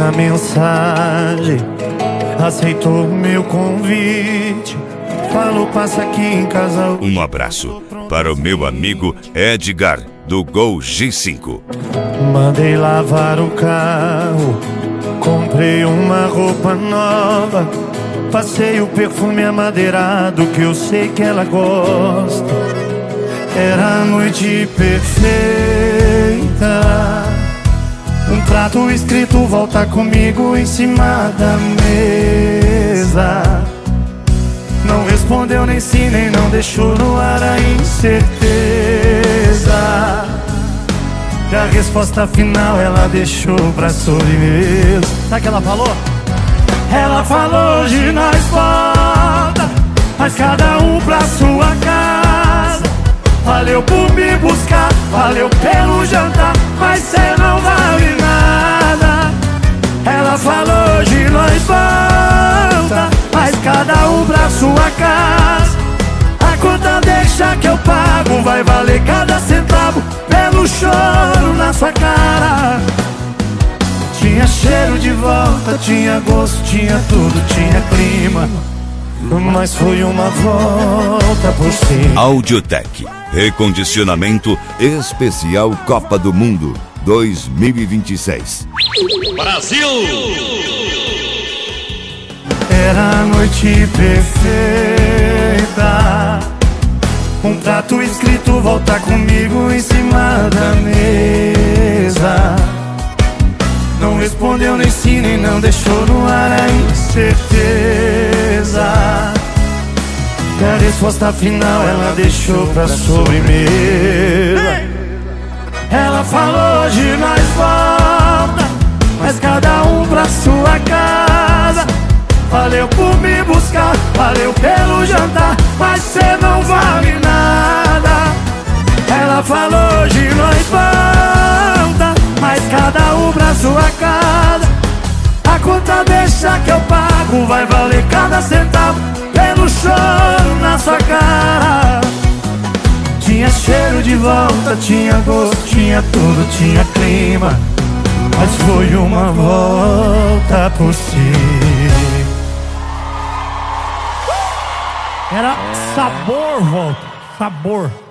uma mensagem, aceitou o meu convite, falou passa aqui em casa. Um abraço para o meu amigo Edgar, do Gol G5. Mandei lavar o carro, comprei uma roupa nova, passei o perfume amadeirado que eu sei que ela gosta. Era a noite perfeita, um prato escrito volta comigo em cima da mesa. Não respondeu nem sim, nem não, deixou no ar a incerteza. E a resposta final ela deixou pra sobremesa. Sabe o que ela falou? Ela falou, hoje nós volta, mas cada um pra sua casa. Valeu por me buscar, valeu pelo jantar, mas cê não vale nada. Ela falou, hoje nós volta, mas cada um pra sua casa. A conta deixa que eu pago, vai valer cada centavo pelo choro na sua cara. Tinha cheiro de volta, tinha gosto, tinha tudo, tinha clima, mas foi uma volta por cima. Audiotec, recondicionamento especial Copa do Mundo 2026. Brasil! Era a noite perfeita, um prato escrito volta comigo em cima da mesa. Não respondeu nem sim, nem não, deixou no ar a incerteza. E a resposta final ela deixou pra sobremesa. Ela falou, hoje nós volta, mas cada um pra sua casa. Valeu por me buscar, valeu pelo jantar, mas cê não vale nada. Ela falou, hoje nós volta, mas cada um pra sua casa. A conta deixa que eu pago, vai valer cada centavo pelo choro na sua cara. Tinha cheiro de volta, tinha gosto, tinha tudo, tinha clima, mas foi uma volta por si. Era sabor, volta, sabor.